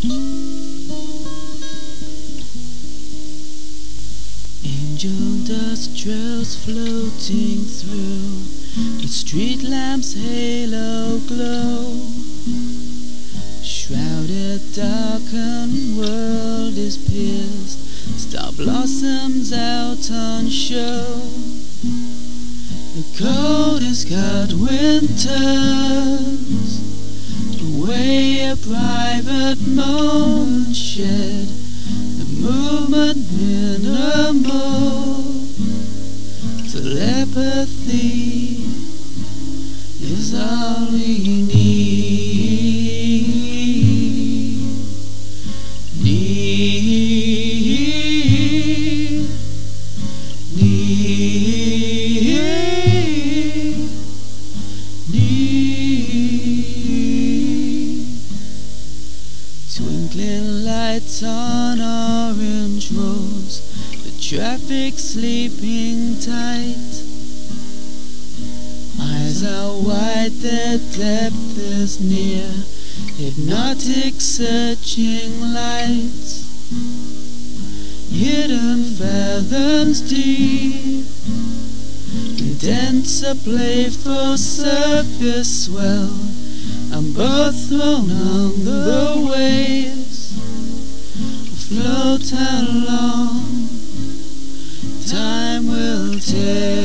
Angel dust trails floating through the street lamps' halo glow. Shrouded, darkened world is pierced, star blossoms out on show. The coldest cut winters away a private moment shed. The movement minimal, telepathy is all we need. Twinkling lights on orange roads, the traffic sleeping tight. Eyes are wide, their depth is near, hypnotic searching lights. Hidden fathoms deep, dense a playful surface swell, and both thrown on the waves, float along. Time will tell.